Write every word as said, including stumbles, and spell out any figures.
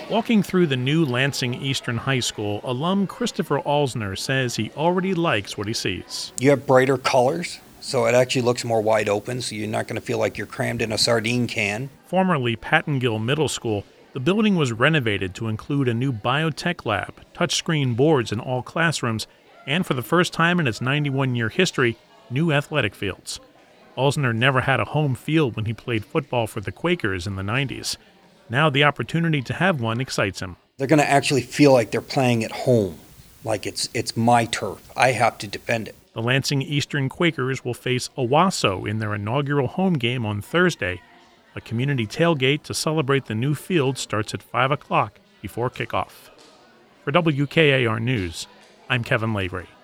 Walking through the new Lansing Eastern High School, alum Christopher Alsner says he already likes what he sees. You have brighter colors, so it actually looks more wide open, so you're not going to feel like you're crammed in a sardine can. Formerly Pattongill Middle School, the building was renovated to include a new biotech lab, touchscreen boards in all classrooms, and for the first time in its ninety-one-year history, new athletic fields. Alsner never had a home field when he played football for the Quakers in the nineties. Now the opportunity to have one excites him. They're going to actually feel like they're playing at home, like it's it's my turf. I have to defend it. The Lansing Eastern Quakers will face Owasso in their inaugural home game on Thursday. A community tailgate to celebrate the new field starts at five o'clock before kickoff. For W K A R News, I'm Kevin Lavery.